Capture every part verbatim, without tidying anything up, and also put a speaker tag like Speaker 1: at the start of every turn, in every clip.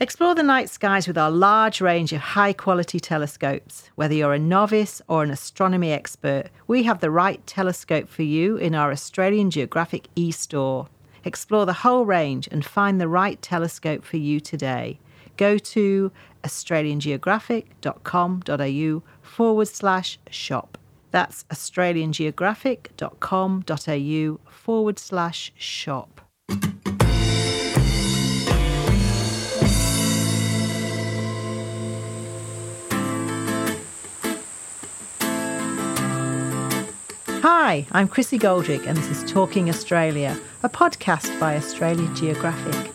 Speaker 1: Explore the night skies with our large range of high-quality telescopes. Whether you're a novice or an astronomy expert, we have the right telescope for you in our Australian Geographic e-store. Explore the whole range and find the right telescope for you today. Go to australiangeographic.com.au forward slash shop. That's australiangeographic.com.au forward slash shop. Hi, I'm Chrissy Goldrick and this is Talking Australia, a podcast by Australia Geographic.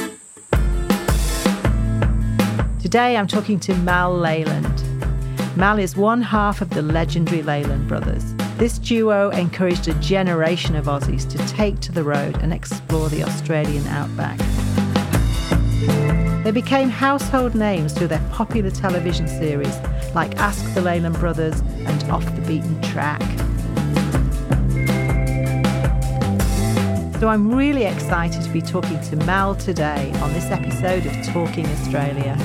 Speaker 1: Today I'm talking to Mal Leyland. Mal is one half of the legendary Leyland brothers. This duo encouraged a generation of Aussies to take to the road and explore the Australian outback. They became household names through their popular television series like Ask the Leyland Brothers and Off the Beaten Track. So I'm really excited to be talking to Mal today on this episode of Talking Australia.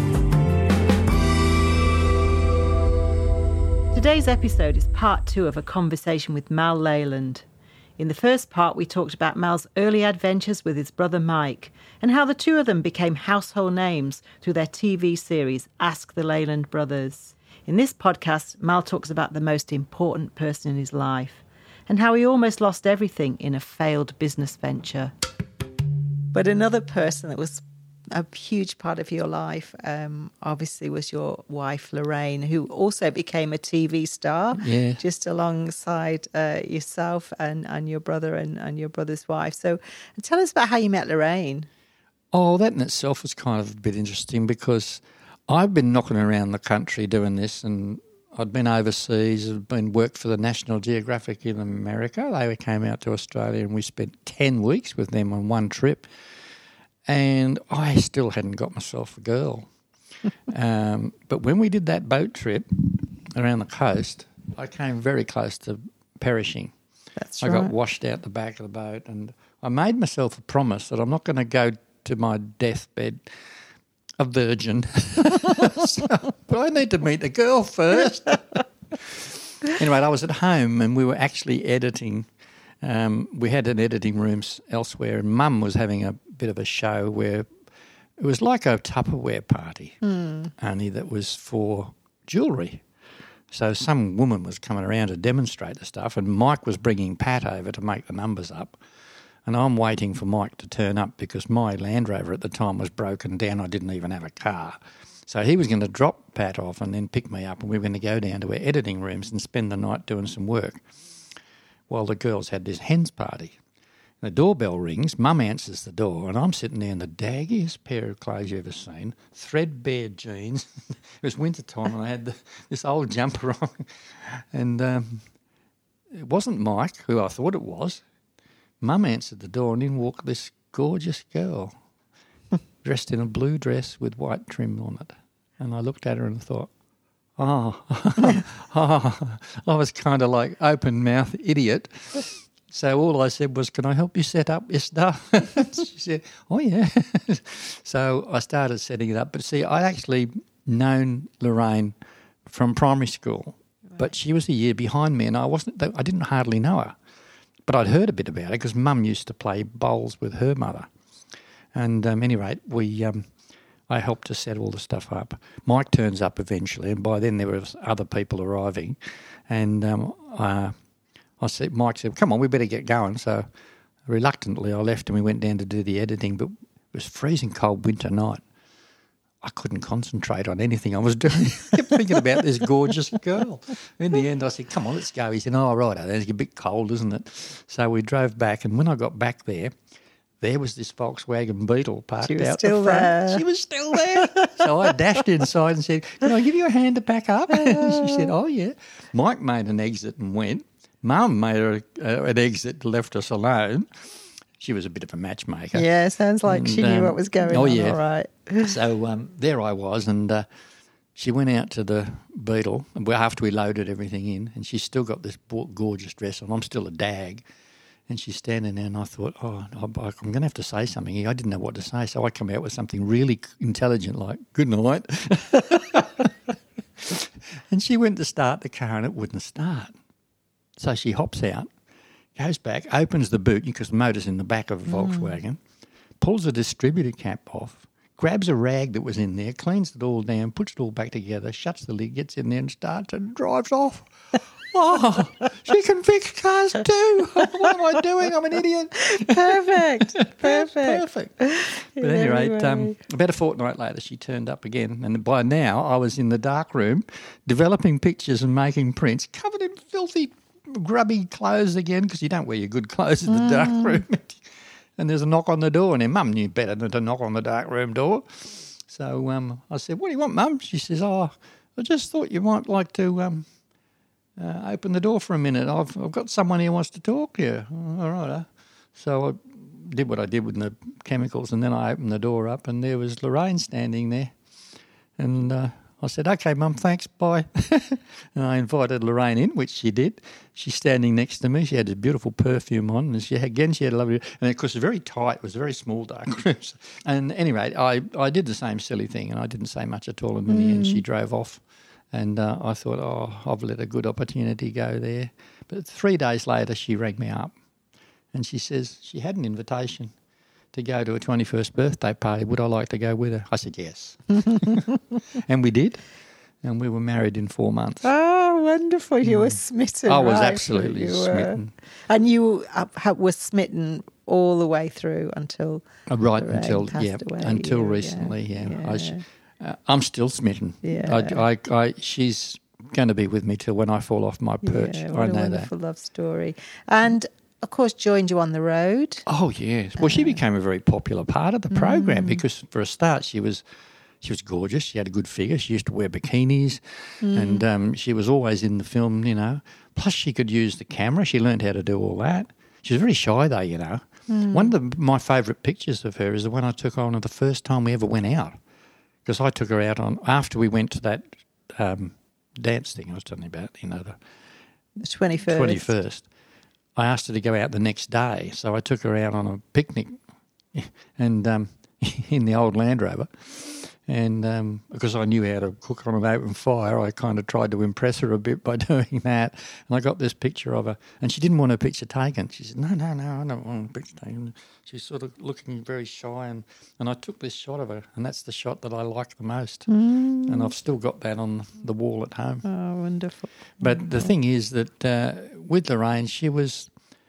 Speaker 1: Today's episode is part two of a conversation with Mal Leyland. In the first part, we talked about Mal's early adventures with his brother Mike and how the two of them became household names through their T V series Ask the Leyland Brothers. In this podcast, Mal talks about the most important person in his life and how he almost lost everything in a failed business venture. But another person that was a huge part of your life, um, obviously, was your wife, Lorraine, who also became a T V star,
Speaker 2: yeah.
Speaker 1: just alongside uh, yourself and, and your brother and, and your brother's wife. So tell us about how you met Lorraine.
Speaker 2: Oh, that in itself was kind of a bit interesting because I've been knocking around the country doing this, and I'd been overseas, I'd been worked for the National Geographic in America. They came out to Australia and we spent ten weeks with them on one trip. And I still hadn't got myself a girl. um, but when we did that boat trip around the coast, I came very close to perishing.
Speaker 1: That's
Speaker 2: I
Speaker 1: right.
Speaker 2: got washed out the back of the boat, and I made myself a promise that I'm not going to go to my deathbed a virgin. so, but I need to meet a girl first. Anyway, I was at home and we were actually editing. Um, we had an editing rooms elsewhere, and Mum was having a bit of a show where it was like a Tupperware party,
Speaker 1: mm.
Speaker 2: only that was for jewellery. So some woman was coming around to demonstrate the stuff, and Mike was bringing Pat over to make the numbers up. And I'm waiting for Mike to turn up because my Land Rover at the time was broken down. I didn't even have a car. So he was going to drop Pat off and then pick me up, and we were going to go down to our editing rooms and spend the night doing some work while the girls had this hens party. The doorbell rings, Mum answers the door, and I'm sitting there in the daggiest pair of clothes you ever seen, threadbare jeans. It was winter time and I had the, this old jumper on. And um, it wasn't Mike, who I thought it was. Mum answered the door and in walked this gorgeous girl dressed in a blue dress with white trim on it. And I looked at her and thought, oh, oh. I was kind of like open-mouth idiot. So all I said was, can I help you set up your stuff? She said, oh, yeah. So I started setting it up. But see, I'd actually known Lorraine from primary school, right. But she was a year behind me and I wasn't. I didn't hardly know her. But I'd heard a bit about her because Mum used to play bowls with her mother. And um, at any rate, we, um, I helped to set all the stuff up. Mike turns up eventually, and by then there were other people arriving. And um, uh, I said, Mike said, come on, we better get going. So reluctantly I left and we went down to do the editing, but it was freezing cold winter night. I couldn't concentrate on anything I was doing. I kept thinking about this gorgeous girl. In the end I said, come on, let's go. He said, oh, right, it's a bit cold, isn't it? So we drove back, and when I got back there, there was this Volkswagen Beetle parked
Speaker 1: she was
Speaker 2: out
Speaker 1: still
Speaker 2: the front.
Speaker 1: There.
Speaker 2: She was still there. So I dashed inside and said, can I give you a hand to pack up? And she said, oh, yeah. Mike made an exit and went. Mum made a, uh, an exit, left us alone. She was a bit of a matchmaker.
Speaker 1: Yeah, sounds like
Speaker 2: and,
Speaker 1: she knew
Speaker 2: um,
Speaker 1: what was going
Speaker 2: oh,
Speaker 1: on.
Speaker 2: Yeah.
Speaker 1: All right.
Speaker 2: So um, there I was, and uh, she went out to the Beetle after we loaded everything in, and she's still got this gorgeous dress on. I'm still a dag. And she's standing there, and I thought, oh, I'm going to have to say something here. I didn't know what to say, so I come out with something really intelligent like, good night. And she went to start the car, and it wouldn't start. So she hops out, goes back, opens the boot, because the motor's in the back of a Volkswagen, mm. pulls the distributor cap off, grabs a rag that was in there, cleans it all down, puts it all back together, shuts the lid, gets in there and starts and drives off. Oh, she can fix cars too. What am I doing? I'm an idiot.
Speaker 1: Perfect. Perfect.
Speaker 2: Perfect. But at any rate, um, about a fortnight later, she turned up again. And by now, I was in the dark room developing pictures and making prints, covered in filthy, grubby clothes again, because you don't wear your good clothes in the mm. dark room. And there's a knock on the door, and her mum knew better than to knock on the dark room door. So um, I said, what do you want, Mum? She says, oh, I just thought you might like to... Um, Uh, open the door for a minute. I've I've got someone here who wants to talk to you. All right. Uh. So I did what I did with the chemicals, and then I opened the door up, and there was Lorraine standing there. And uh, I said, okay, Mum, thanks, bye. And I invited Lorraine in, which she did. She's standing next to me. She had a beautiful perfume on, and she again she had a lovely, and of course it was very tight. It was a very small dark room. And at any rate, I, I did the same silly thing, and I didn't say much at all. And in mm. the end, she drove off. And uh, I thought, oh, I've let a good opportunity go there. But three days later, she rang me up, and she says she had an invitation to go to a twenty-first birthday party. Would I like to go with her? I said, yes. And we did, and we were married in four months.
Speaker 1: Oh, wonderful. You mm. were smitten.
Speaker 2: I was
Speaker 1: right?
Speaker 2: absolutely
Speaker 1: you
Speaker 2: smitten.
Speaker 1: Were. And you uh, were smitten all the way through until...
Speaker 2: Uh, right, until, yeah, away. until you, recently, yeah. yeah. yeah. I sh- Uh, I'm still smitten.
Speaker 1: Yeah.
Speaker 2: I, I, I, she's going to be with me till when I fall off my perch.
Speaker 1: Yeah,
Speaker 2: I
Speaker 1: what
Speaker 2: know
Speaker 1: a wonderful
Speaker 2: that.
Speaker 1: love story. And, of course, joined you on the road.
Speaker 2: Oh, yes. Well, uh, she became a very popular part of the program mm. because, for a start, she was she was gorgeous. She had a good figure. She used to wear bikinis mm. and um, she was always in the film, you know. Plus, she could use the camera. She learned how to do all that. She was very shy, though, you know. Mm. One of the, my favourite pictures of her is the one I took on the first time we ever went out. Because I took her out on, after we went to that um, dance thing I was telling you about, you know, the,
Speaker 1: the twenty-first.
Speaker 2: twenty-first. I asked her to go out the next day, so I took her out on a picnic and um, in the old Land Rover. And um, because I knew how to cook on an open fire, I kind of tried to impress her a bit by doing that. And I got this picture of her, and she didn't want her picture taken. She said, no, no, no, I don't want a picture taken. She's sort of looking very shy, and, and I took this shot of her, and that's the shot that I like the most. Mm. And I've still got that on the wall at home.
Speaker 1: Oh, wonderful.
Speaker 2: But
Speaker 1: wonderful.
Speaker 2: The thing is that uh, with Lorraine, she was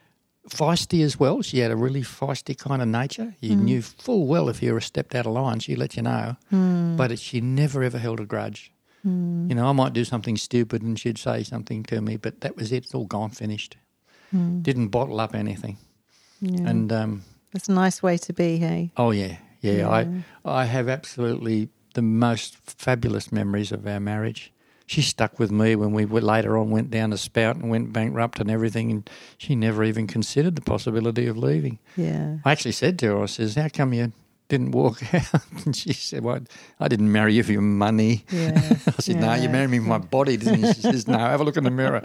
Speaker 2: feisty as well. She had a really feisty kind of nature. You mm. knew full well if you were stepped out of line, she'd let you know. Mm. But it, she never ever held a grudge. Mm. You know, I might do something stupid and she'd say something to me, but that was it. It's all gone, finished. Mm. Didn't bottle up anything.
Speaker 1: Yeah.
Speaker 2: And um,
Speaker 1: it's a nice way to be, hey?
Speaker 2: Oh, yeah, yeah.
Speaker 1: yeah.
Speaker 2: I I have absolutely the most fabulous memories of our marriage. She stuck with me when we later on went down to Spout and went bankrupt and everything, and she never even considered the possibility of leaving.
Speaker 1: Yeah.
Speaker 2: I actually said to her, I says, how come you didn't walk out? And she said, well, I didn't marry you for your money.
Speaker 1: Yeah.
Speaker 2: I said, yeah. no, you married me for my body, didn't you? She says, no, have a look in the mirror.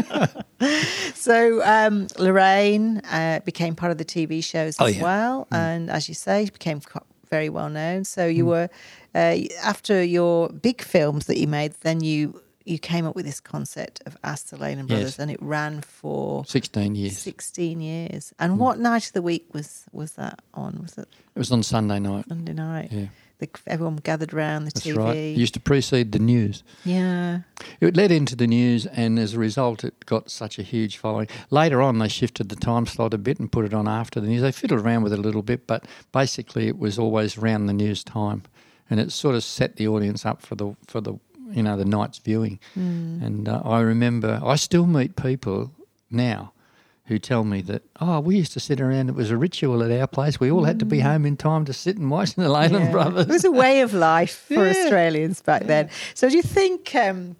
Speaker 1: So um, Lorraine uh, became part of the T V shows as
Speaker 2: oh, yeah.
Speaker 1: well,
Speaker 2: mm.
Speaker 1: and as you say, became very well known. So you mm. were... Uh, after your big films that you made, then you you came up with this concept of Ask the Leyland Brothers,
Speaker 2: yes.
Speaker 1: and it ran for
Speaker 2: sixteen years.
Speaker 1: Sixteen years. And
Speaker 2: mm.
Speaker 1: what night of the week was was that on? Was it?
Speaker 2: It was on Sunday night.
Speaker 1: Sunday night.
Speaker 2: Yeah.
Speaker 1: The, everyone gathered around the
Speaker 2: That's
Speaker 1: T V.
Speaker 2: Right. It used to precede the news.
Speaker 1: Yeah.
Speaker 2: It led into the news, and as a result, it got such a huge following. Later on, they shifted the time slot a bit and put it on after the news. They fiddled around with it a little bit, but basically, it was always around the news time. And it sort of set the audience up for the for the you know the night's viewing. Mm. And uh, I remember I still meet people now who tell me that oh we used to sit around. It was a ritual at our place. We all mm. had to be home in time to sit and watch the Leyland
Speaker 1: yeah.
Speaker 2: Brothers.
Speaker 1: It was a way of life for
Speaker 2: yeah.
Speaker 1: Australians back
Speaker 2: yeah.
Speaker 1: then. So do you think um,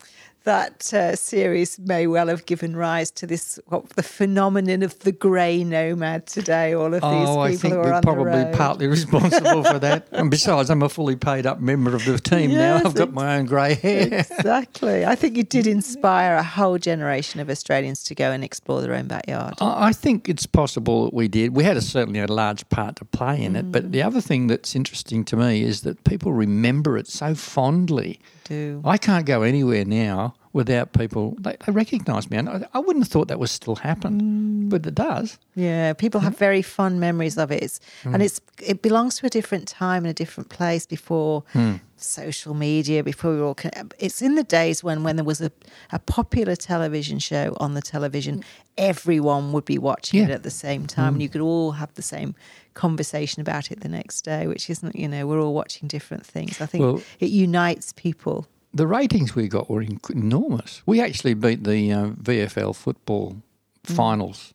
Speaker 1: that uh, series may well have given rise to this, what, the phenomenon of the grey nomad today. All of these
Speaker 2: oh,
Speaker 1: people
Speaker 2: I think
Speaker 1: who are
Speaker 2: we're
Speaker 1: on
Speaker 2: probably
Speaker 1: the road.
Speaker 2: partly responsible for that. And besides, I'm a fully paid up member of the team
Speaker 1: Yes,
Speaker 2: now. I've got my own grey hair.
Speaker 1: Exactly. I think you did inspire a whole generation of Australians to go and explore their own backyard.
Speaker 2: I I think it's possible that we did. We had a, certainly a large part to play in it. But the other thing that's interesting to me is that people remember it so fondly.
Speaker 1: Do.
Speaker 2: I can't go anywhere now without people, they, they recognise me. And I, I wouldn't have thought that was still happened, mm. but it does.
Speaker 1: Yeah, people have very fond memories of it. It's, mm. And it's it belongs to a different time and a different place before mm. social media, before we were all... It's in the days when, when there was a, a popular television show on the television, everyone would be watching yeah. it at the same time mm. and you could all have the same conversation about it the next day, which isn't, you know, we're all watching different things. I think well, it unites people.
Speaker 2: The ratings we got were enormous. We actually beat the uh, V F L football mm. finals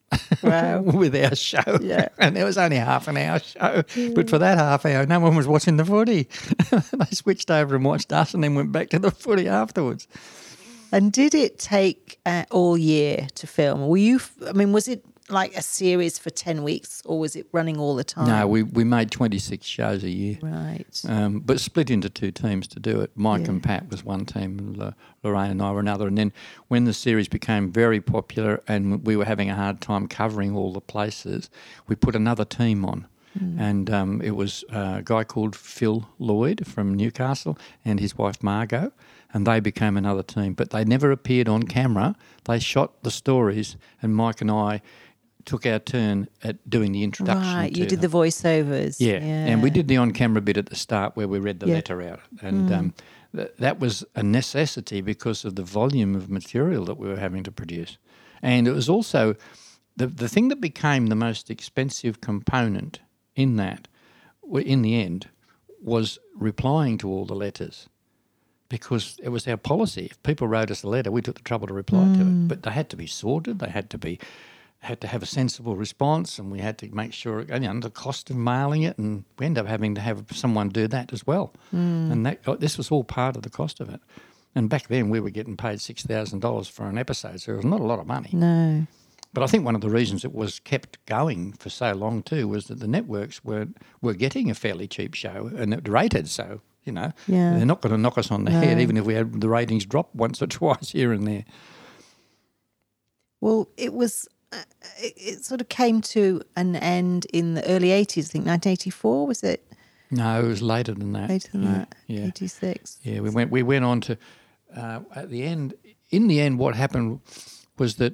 Speaker 1: wow.
Speaker 2: with our show.
Speaker 1: Yeah.
Speaker 2: And it was only half an hour show. Yeah. But for that half hour, no one was watching the footy. They switched over and watched us and then went back to the footy afterwards.
Speaker 1: And did it take uh, all year to film? Were you, I mean, was it like a series for ten weeks or was it running all the time?
Speaker 2: No, we, we made twenty-six shows a year.
Speaker 1: Right.
Speaker 2: Um, but split into two teams to do it. Mike
Speaker 1: yeah.
Speaker 2: and Pat was one team and L- Lorraine and I were another. And then when the series became very popular and we were having a hard time covering all the places, we put another team on. Mm. And um, it was a guy called Phil Lloyd from Newcastle and his wife Margot, and they became another team. But they never appeared on camera. They shot the stories and Mike and I took our turn at doing the introduction.
Speaker 1: Right,
Speaker 2: to
Speaker 1: you did
Speaker 2: them.
Speaker 1: the voiceovers.
Speaker 2: Yeah.
Speaker 1: yeah,
Speaker 2: and we did the on-camera bit at the start where we read the
Speaker 1: yeah.
Speaker 2: letter out. And mm. um, th- that was a necessity because of the volume of material that we were having to produce. And it was also the, the thing that became the most expensive component in that, in the end, was replying to all the letters. Because it was our policy. If people wrote us a letter, we took the trouble to reply mm. to it. But they had to be sorted, they had to be... had to have a sensible response and we had to make sure, you know, the cost of mailing it, and we ended up having to have someone do that as well. Mm. And that this was all part of the cost of it. And back then we were getting paid six thousand dollars for an episode, so it was not a lot of money.
Speaker 1: No.
Speaker 2: But I think one of the reasons it was kept going for so long too was that the networks were, were getting a fairly cheap show and it rated, so, you know,
Speaker 1: yeah.
Speaker 2: they're not going to knock us on the no. head even if we had the ratings drop once or twice here and there.
Speaker 1: Well, it was... Uh, it, it sort of came to an end in the early eighties, I think, nineteen eighty-four, was it?
Speaker 2: No, it was later than that.
Speaker 1: Later than
Speaker 2: yeah,
Speaker 1: that,
Speaker 2: yeah.
Speaker 1: eighty-six.
Speaker 2: Yeah, we went we went on to, uh, at the end, in the end what happened was that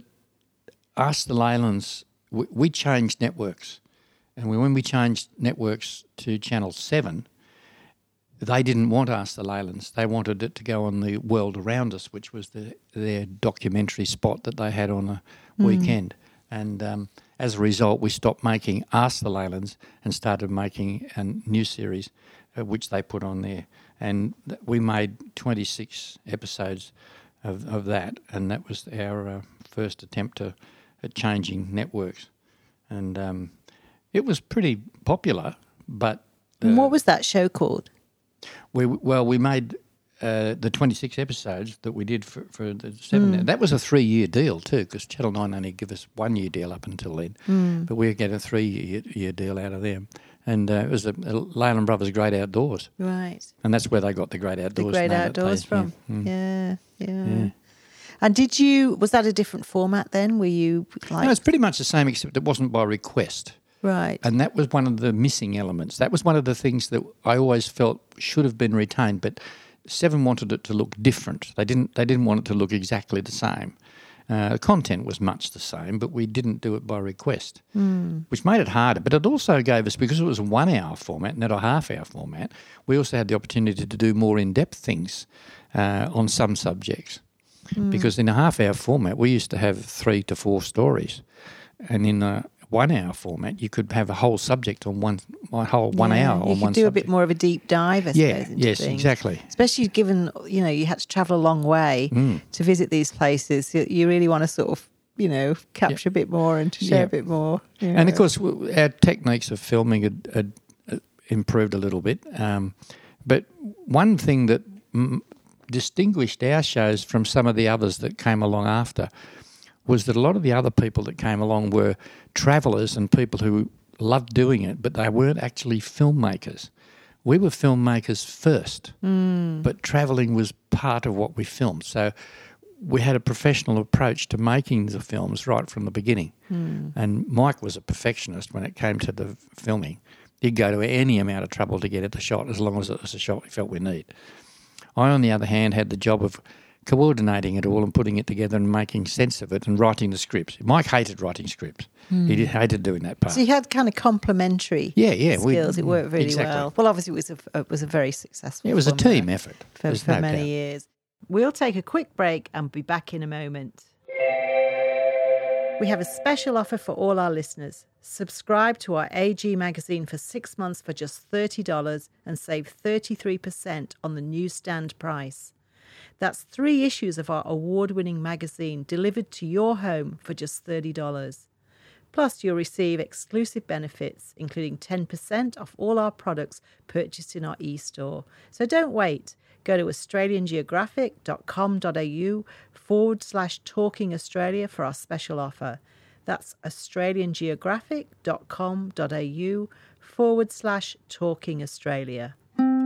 Speaker 2: Ask the Leylands, we, we changed networks. And we, when we changed networks to Channel seven, they didn't want Ask the Leylands. They wanted it to go on the World Around Us, which was the, their documentary spot that they had on a mm. weekend. And um, as a result, we stopped making Ask the Leylands and started making a new series, uh, which they put on there. And th- we made twenty-six episodes of, of that, and that was our uh, first attempt to, at changing networks. And um, it was pretty popular, but... Uh,
Speaker 1: and what was that show called?
Speaker 2: We Well, we made... Uh, the twenty-six episodes that we did for, for the seven, mm. that was a three-year deal too, because Channel nine only give us one-year deal up until then, mm. but we get a three-year year deal out of them. And uh, it was a, a Leyland Brothers Great Outdoors.
Speaker 1: Right.
Speaker 2: And that's where they got the Great Outdoors.
Speaker 1: The Great Outdoors
Speaker 2: they,
Speaker 1: from.
Speaker 2: Yeah, mm.
Speaker 1: yeah, yeah. yeah. And did you, was that a different format then? Were you like...
Speaker 2: No, it's pretty much the same, except it wasn't by request.
Speaker 1: Right.
Speaker 2: And that was one of the missing elements. That was one of the things that I always felt should have been retained, but... Seven wanted it to look different. They didn't. They didn't want it to look exactly the same. Uh, the content was much the same, but we didn't do it by request, mm. which made it harder. But it also gave us, because it was a one-hour format, not a half-hour format, we also had the opportunity to do more in-depth things uh, on some subjects. Mm. Because in a half-hour format, we used to have three to four stories, and in a one-hour format, you could have a whole subject on one, one whole one
Speaker 1: yeah,
Speaker 2: hour on one
Speaker 1: subject. You could do
Speaker 2: subject.
Speaker 1: a bit more of a deep dive, I
Speaker 2: yeah,
Speaker 1: suppose, into
Speaker 2: yes,
Speaker 1: things.
Speaker 2: exactly.
Speaker 1: Especially given, you know, you had to travel a long way mm. to visit these places. You, you really want to sort of, you know, capture yeah. a bit more and to share
Speaker 2: yeah.
Speaker 1: a bit more. You know.
Speaker 2: And, of course, our techniques of filming had, had improved a little bit. Um, but one thing that m- distinguished our shows from some of the others that came along after was that a lot of the other people that came along were travellers and people who loved doing it, but they weren't actually filmmakers. We were filmmakers first, mm. but travelling was part of what we filmed. So we had a professional approach to making the films right from the beginning. Mm. And Mike was a perfectionist when it came to the filming. He'd go to any amount of trouble to get at the shot as long as it was a shot we felt we need. I, on the other hand, had the job of coordinating it all and putting it together and making sense of it and writing the scripts. Mike hated writing scripts. Mm. He did, hated doing that part.
Speaker 1: So you had kind of complementary
Speaker 2: yeah, yeah,
Speaker 1: skills.
Speaker 2: We,
Speaker 1: it worked really
Speaker 2: exactly.
Speaker 1: well. Well, obviously it was a, it was a very successful
Speaker 2: It was a team effort.
Speaker 1: For, for
Speaker 2: no
Speaker 1: many
Speaker 2: doubt.
Speaker 1: years. We'll take a quick break and be back in a moment. We have a special offer for all our listeners. Subscribe to our A G magazine for six months for just thirty dollars and save thirty-three percent on the newsstand price. That's three issues of our award-winning magazine delivered to your home for just thirty dollars. Plus, you'll receive exclusive benefits, including ten percent off all our products purchased in our e-store. So don't wait. Go to australiangeographic.com.au forward slash Talking Australia for our special offer. That's australiangeographic.com.au forward slash Talking Australia.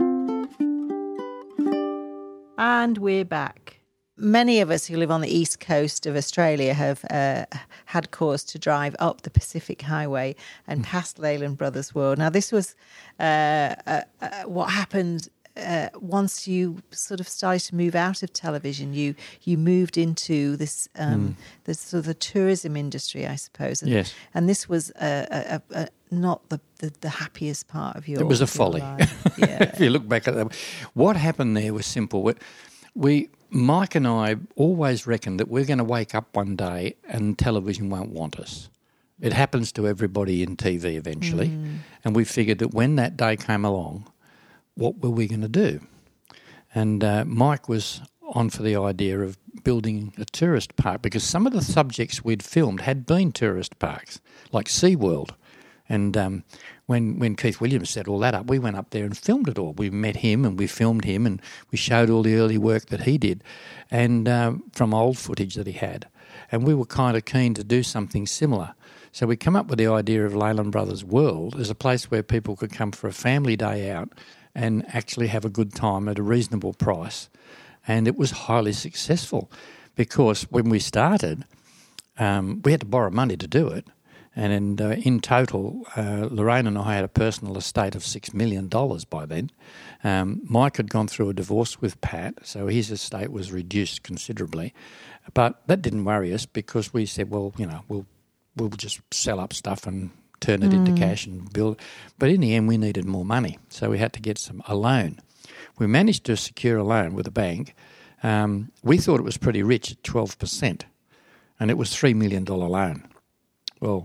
Speaker 1: And we're back. Many of us who live on the east coast of Australia have uh, had cause to drive up the Pacific Highway and past Leyland Brothers World. Now, this was uh, uh, uh, what happened uh, once you sort of started to move out of television. You you moved into this um, mm. this sort of the tourism industry, I suppose. And,
Speaker 2: yes.
Speaker 1: And this was uh, a, a, a, not the, the, the happiest part of your life.
Speaker 2: It was a folly. Yeah. If you look back at that, what happened there was simple. We. we Mike and I always reckoned that we're going to wake up one day and television won't want us. It happens to everybody in T V eventually. Mm. And we figured that when that day came along, what were we going to do? And uh, Mike was on for the idea of building a tourist park because some of the subjects we'd filmed had been tourist parks, like SeaWorld. And um, when when Keith Williams set all that up, we went up there and filmed it all. We met him and we filmed him and we showed all the early work that he did and um, from old footage that he had. And we were kind of keen to do something similar. So we come up with the idea of Leyland Brothers World as a place where people could come for a family day out and actually have a good time at a reasonable price. And it was highly successful because when we started, um, we had to borrow money to do it. And in, uh, in total, uh, Lorraine and I had a personal estate of six million dollars by then. Um, Mike had gone through a divorce with Pat, so his estate was reduced considerably. But that didn't worry us because we said, well, you know, we'll we'll just sell up stuff and turn it mm. into cash and build. But in the end, we needed more money, so we had to get some a loan. We managed to secure a loan with a bank. Um, we thought it was pretty rich at twelve percent, and it was a three million dollars loan. Well,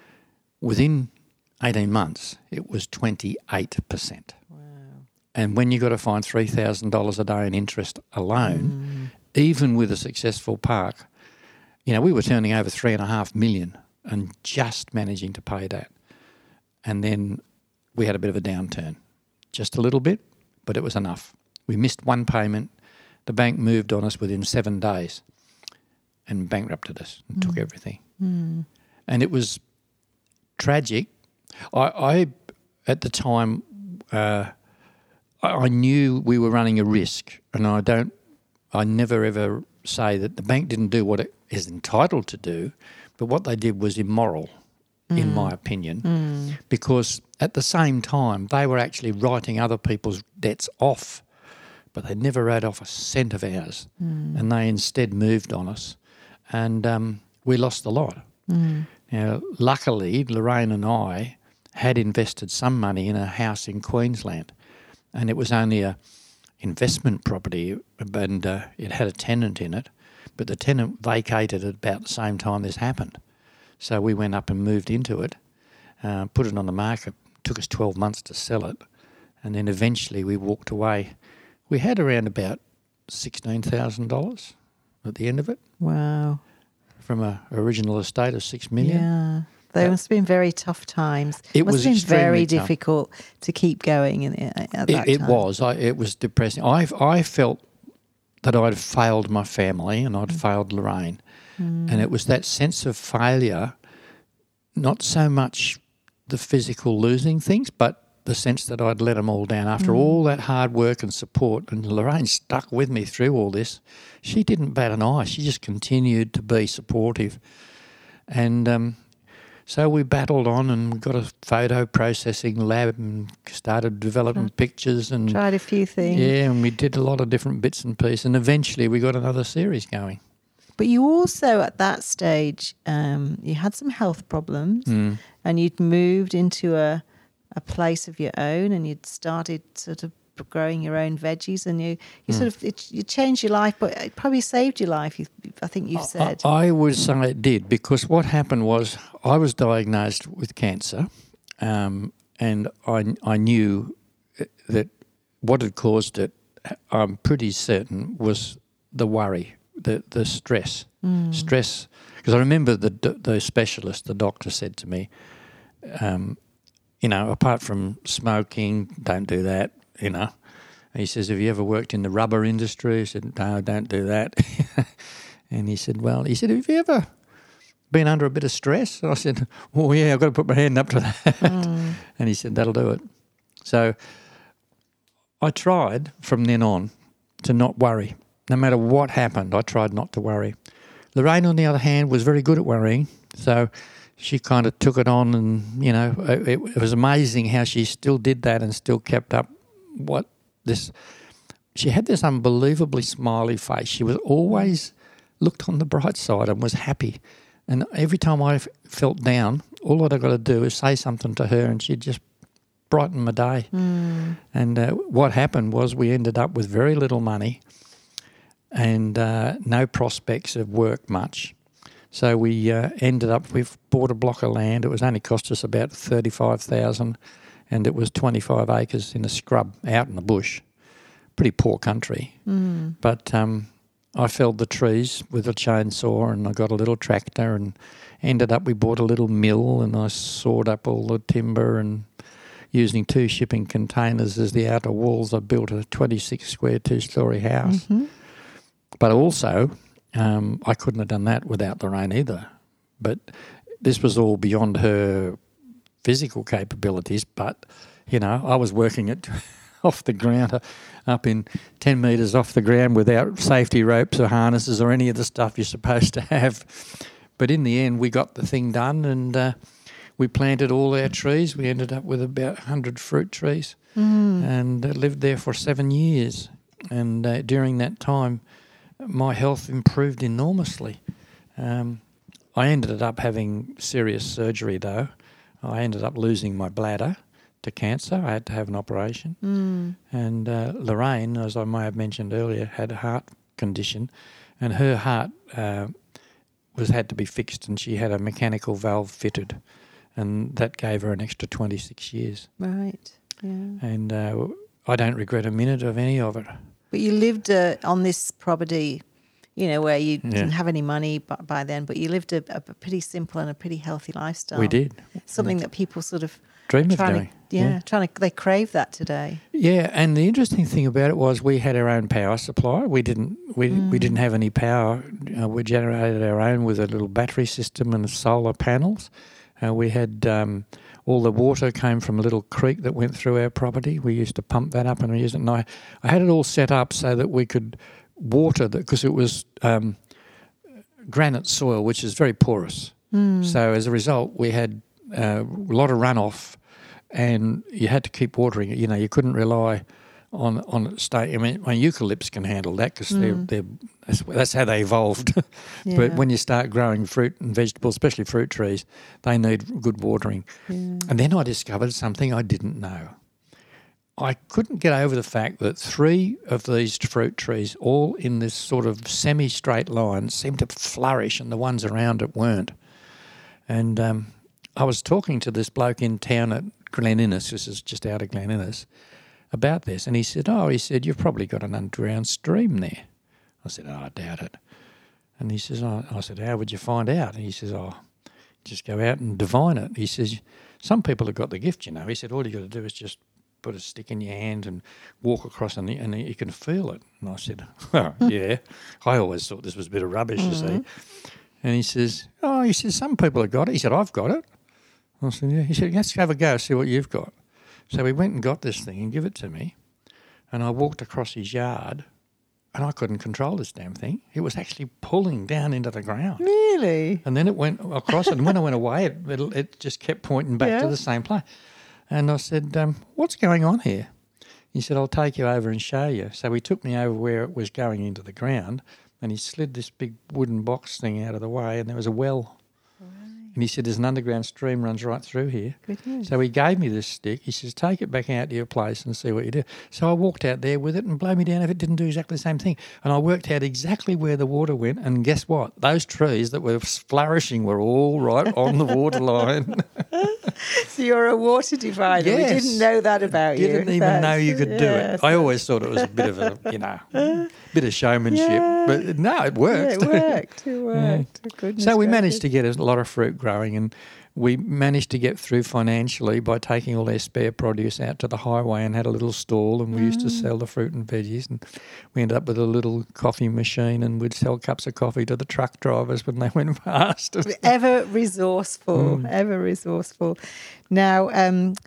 Speaker 2: within eighteen months, it was twenty-eight percent. Wow. And when you got to find three thousand dollars a day in interest alone, mm. even with a successful park, you know, we were turning over three and a half million and just managing to pay that. And then we had a bit of a downturn, just a little bit, but it was enough. We missed one payment. The bank moved on us within seven days and bankrupted us and mm. took everything. Mm. And it was tragic. I, I at the time, uh, I, I knew we were running a risk, and I don't. I never ever say that the bank didn't do what it is entitled to do, but what they did was immoral, mm. in my opinion, mm. because at the same time they were actually writing other people's debts off, but they never wrote off a cent of ours, mm. and they instead moved on us, and um, we lost a lot. Mm. Now, luckily, Lorraine and I had invested some money in a house in Queensland, and it was only a investment property, and uh, it had a tenant in it, but the tenant vacated at about the same time this happened. So we went up and moved into it, uh, put it on the market. It took us twelve months to sell it, and then eventually we walked away. We had around about sixteen thousand dollars at the end of it. Wow. From an original estate of six million.
Speaker 1: Yeah, they uh, must have been very tough times.
Speaker 2: It
Speaker 1: must
Speaker 2: was
Speaker 1: have been very
Speaker 2: tough.
Speaker 1: difficult to keep going in, at that
Speaker 2: it, it
Speaker 1: time.
Speaker 2: was. I, it was depressing. I I felt that I'd failed my family and I'd mm. failed Lorraine. Mm. And it was that sense of failure, not so much the physical losing things, but the sense that I'd let them all down after mm. all that hard work and support. And Lorraine stuck with me through all this. She didn't bat an eye. She just continued to be supportive. And um, so we battled on and got a photo processing lab and started developing Tried. pictures. And
Speaker 1: Tried a few things.
Speaker 2: Yeah, and we did a lot of different bits and pieces. And eventually we got another series going.
Speaker 1: But you also, at that stage, um, you had some health problems mm. and you'd moved into a, a place of your own and you'd started sort of growing your own veggies and you, you mm. sort of, it, you changed your life, but it probably saved your life, you, I think you've said.
Speaker 2: I, I would say it did, because what happened was I was diagnosed with cancer um, and I, I knew that what had caused it, I'm pretty certain, was the worry. The the stress, mm. stress. Because I remember the the specialist, the doctor, said to me, um, you know, apart from smoking, don't do that. You know, and he says, have you ever worked in the rubber industry? I said, no, don't do that. And he said, well, he said, have you ever been under a bit of stress? And I said, oh yeah, I've got to put my hand up to that. Mm. And he said, that'll do it. So I tried from then on to not worry. No matter what happened, I tried not to worry. Lorraine, on the other hand, was very good at worrying, so she kind of took it on and, you know, it, it was amazing how she still did that and still kept up what this... She had this unbelievably smiley face. She was always looked on the bright side and was happy. And every time I felt down, all I'd got to do is say something to her and she'd just brighten my day. Mm. And uh, what happened was we ended up with very little money and uh, no prospects of work much. So we uh, ended up, we've bought a block of land. It was only cost us about thirty-five thousand dollars and it was twenty-five acres in a scrub out in the bush. Pretty poor country. Mm. But um, I felled the trees with a chainsaw and I got a little tractor and ended up, we bought a little mill and I sawed up all the timber and using two shipping containers as the outer walls, I built a twenty-six square two-storey house. Mm-hmm. But also, um, I couldn't have done that without Lorraine either. But this was all beyond her physical capabilities. But, you know, I was working it off the ground, uh, up in ten metres off the ground without safety ropes or harnesses or any of the stuff you're supposed to have. But in the end, we got the thing done and uh, we planted all our trees. We ended up with about one hundred fruit trees mm. and uh, lived there for seven years. And uh, during that time, my health improved enormously. Um, I ended up having serious surgery though. I ended up losing my bladder to cancer. I had to have an operation. Mm. And uh, Lorraine, as I may have mentioned earlier, had a heart condition and her heart uh, was had to be fixed and she had a mechanical valve fitted and that gave her an extra twenty-six years.
Speaker 1: Right, yeah.
Speaker 2: And uh, I don't regret a minute of any of it.
Speaker 1: But you lived uh, on this property, you know, where you yeah. didn't have any money by, by then, but you lived a, a pretty simple and a pretty healthy lifestyle.
Speaker 2: We did.
Speaker 1: Something that people sort of
Speaker 2: dream of doing.
Speaker 1: To, yeah, yeah, trying to, they crave that today.
Speaker 2: Yeah, and the interesting thing about it was we had our own power supply. We didn't we mm. we didn't have any power. Uh, we generated our own with a little battery system and solar panels. Uh, we had um, all the water came from a little creek that went through our property. We used to pump that up and we used it. And I, I had it all set up so that we could water that because it was um, granite soil, which is very porous. Mm. So as a result, we had uh, a lot of runoff, and you had to keep watering it. You know, you couldn't rely on on it stay. I mean, my eucalypts can handle that because mm. they're they're that's, that's how they evolved. Yeah. But when you start growing fruit and vegetables, especially fruit trees, they need good watering. Yeah. And then I discovered something I didn't know. I couldn't get over the fact that three of these fruit trees, all in this sort of semi-straight line, seemed to flourish and the ones around it weren't. And um, I was talking to this bloke in town at Glen Innes, this is just out of Glen Innes, about this. And he said, oh, he said, you've probably got an underground stream there. I said, oh, I doubt it. And he says, oh, I said, how would you find out? And he says, oh, just go out and divine it. He says, some people have got the gift, you know. He said, all you got to do is just put a stick in your hand and walk across and, and you can feel it. And I said, oh, yeah. I always thought this was a bit of rubbish, mm-hmm. you see. And he says, oh, he says, some people have got it. He said, I've got it. I said, yeah. He said, let's have a go, see what you've got. So we went and got this thing and give it to me. And I walked across his yard and I couldn't control this damn thing. It was actually pulling down into the ground.
Speaker 1: Really? And
Speaker 2: then it went across and when I went away, it, it, it just kept pointing back yeah. to the same place. And I said, um, what's going on here? He said, I'll take you over and show you. So he took me over where it was going into the ground and he slid this big wooden box thing out of the way and there was a well. And he said, there's an underground stream runs right through here.
Speaker 1: Good news.
Speaker 2: So he gave me this stick. He says, take it back out to your place and see what you do. So I walked out there with it and blow me down if it didn't do exactly the same thing. And I worked out exactly where the water went. And guess what? Those trees that were flourishing were all right on the water line.
Speaker 1: So you're a water diviner.
Speaker 2: Yes.
Speaker 1: We didn't know that about
Speaker 2: you.
Speaker 1: you.
Speaker 2: Didn't even
Speaker 1: That's,
Speaker 2: know you could
Speaker 1: yes.
Speaker 2: do it. I always thought it was a bit of a, you know, bit of showmanship.
Speaker 1: Yeah.
Speaker 2: But no, it worked.
Speaker 1: Yeah, it worked. It worked. Yeah. Goodness
Speaker 2: so we
Speaker 1: gracious.
Speaker 2: managed to get a lot of fruit growing and we managed to get through financially by taking all their spare produce out to the highway and had a little stall and we mm. used to sell the fruit and veggies and we ended up with a little coffee machine and we'd sell cups of coffee to the truck drivers when they went past.
Speaker 1: Ever resourceful, mm. ever resourceful. Now, um,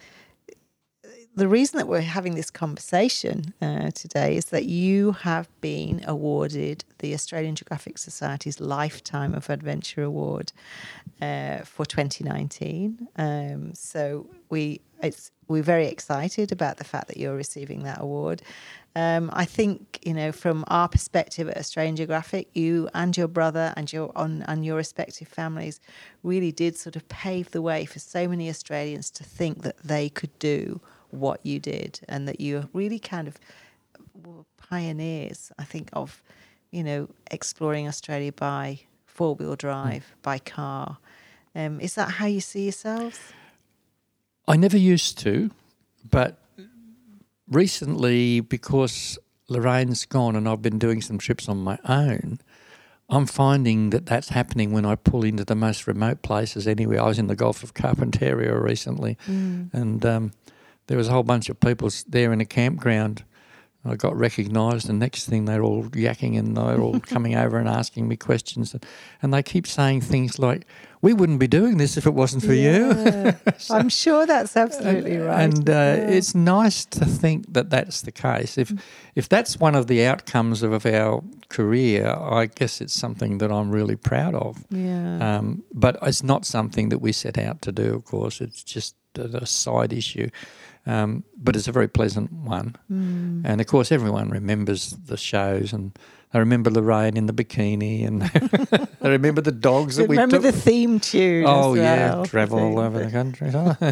Speaker 1: the reason that we're having this conversation uh, today is that you have been awarded the Australian Geographic Society's Lifetime of Adventure Award uh, for twenty nineteen. Um, so we it's we're very excited about the fact that you're receiving that award. Um, I think, you know, from our perspective at Australian Geographic, you and your brother and your on and your respective families really did sort of pave the way for so many Australians to think that they could do what you did, and that you really kind of were pioneers, I think, of, you know, exploring Australia by four-wheel drive, mm. by car. Um, is that how you see yourselves?
Speaker 2: I never used to, but recently, because Lorraine's gone and I've been doing some trips on my own, I'm finding that that's happening when I pull into the most remote places anywhere. I was in the Gulf of Carpentaria recently, mm. and um, there was a whole bunch of people there in a campground. I got recognised, and next thing they're all yakking and they're all coming over and asking me questions. And, and they keep saying things like, we wouldn't be doing this if it wasn't for
Speaker 1: yeah.
Speaker 2: you. so,
Speaker 1: I'm sure that's absolutely
Speaker 2: and,
Speaker 1: right.
Speaker 2: And uh,
Speaker 1: yeah.
Speaker 2: it's nice to think that that's the case. If if that's one of the outcomes of, of our career, I guess it's something that I'm really proud of.
Speaker 1: Yeah.
Speaker 2: Um, but it's not something that we set out to do, of course. It's just a, a side issue. Um, but it's a very pleasant one. Mm. And, of course, everyone remembers the shows and they remember Lorraine in the bikini and they remember the dogs that we took.
Speaker 1: Remember the theme tune
Speaker 2: Oh,
Speaker 1: as
Speaker 2: yeah,
Speaker 1: well,
Speaker 2: travel all over the country.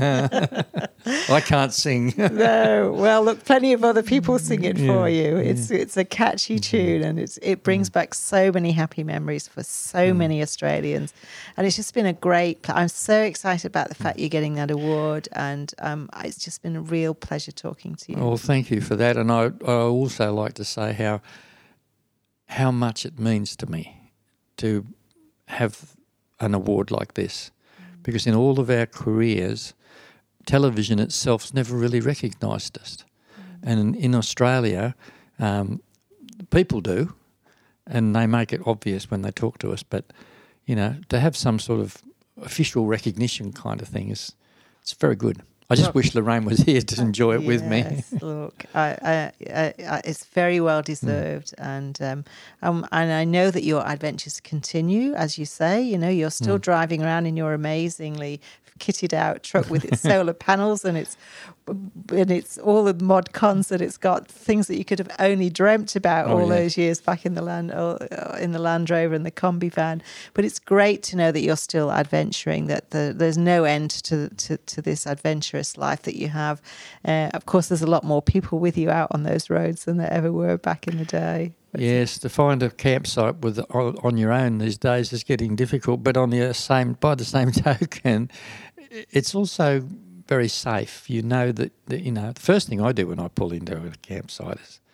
Speaker 2: I can't sing.
Speaker 1: No, well, look, plenty of other people sing it
Speaker 2: yeah,
Speaker 1: for you.
Speaker 2: yeah.
Speaker 1: It's it's a catchy tune and it's, it brings back so many happy memories for so mm. many Australians. And it's just been a great, I'm so excited about the fact you're getting that award, and um, it's just been a real pleasure talking to you.
Speaker 2: Well, thank you for that. And I, I also like to say how how much it means to me to have an award like this, mm. because in all of our careers, television itself's never really recognised us. Mm. And in, in Australia, um, people do, and they make it obvious when they talk to us, but, you know, to have some sort of official recognition kind of thing is, it's very good. I just look, wish Lorraine was here to enjoy it
Speaker 1: yes,
Speaker 2: with me.
Speaker 1: Look, I, I, I, it's very well deserved, mm. and um, um, and I know that your adventures continue, as you say. You know, you're still mm. driving around in your amazingly kitted out truck with its solar panels and its and it's all the mod cons that it's got, things that you could have only dreamt about oh, all yeah. those years back in the land in the Land Rover and the Combi van. But it's great to know that you're still adventuring, that the, there's no end to, to to this adventurous life that you have. Uh, of course, there's a lot more people with you out on those roads than there ever were back in the day.
Speaker 2: Yes, to find a campsite with on your own these days is getting difficult. But on the same, by the same token, it's also very safe. You know that, that you know the first thing I do when I pull into a campsite is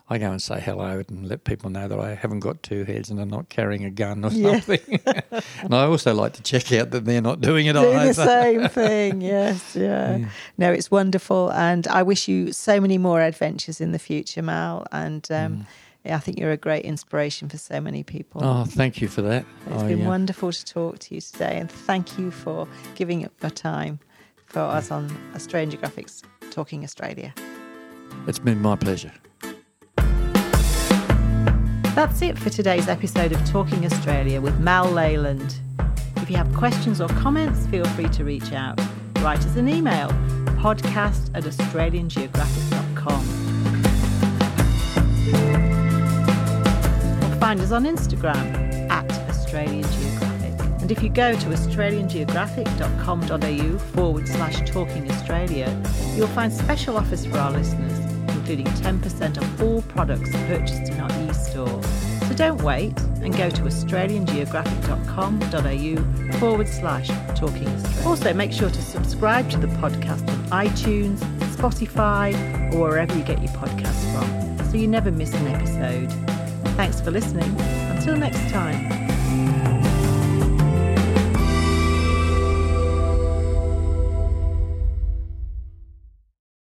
Speaker 2: I go and say hello and let people know that I haven't got two heads and I'm not carrying a gun or
Speaker 1: Yeah.
Speaker 2: something. And I also like to check out that they're not doing it
Speaker 1: Doing
Speaker 2: either.
Speaker 1: the same thing, yes, yeah.
Speaker 2: Yeah.
Speaker 1: No, it's wonderful, and I wish you so many more adventures in the future, Mal, and um,
Speaker 2: Mm.
Speaker 1: yeah, I think you're a great inspiration for so many people.
Speaker 2: Oh, thank you for that.
Speaker 1: It's
Speaker 2: I,
Speaker 1: been
Speaker 2: uh,
Speaker 1: wonderful to talk to you today, and thank you for giving up your time for us on Australian Geographic's Talking Australia.
Speaker 2: It's been my pleasure.
Speaker 1: That's it for today's episode of Talking Australia with Mal Leyland. If you have questions or comments, feel free to reach out. Write us an email, podcast at australian geographic dot com. Or find us on Instagram at Australian Geographic. And if you go to australian geographic dot com dot a u forward slash Talking Australia, you'll find special offers for our listeners, including ten percent off all products purchased in our e-store. So don't wait and go to australian geographic dot com dot a u forward slash Talking Australia. Also, make sure to subscribe to the podcast on iTunes, Spotify, or wherever you get your podcasts from, so you never miss an episode. Thanks for listening. Until next time.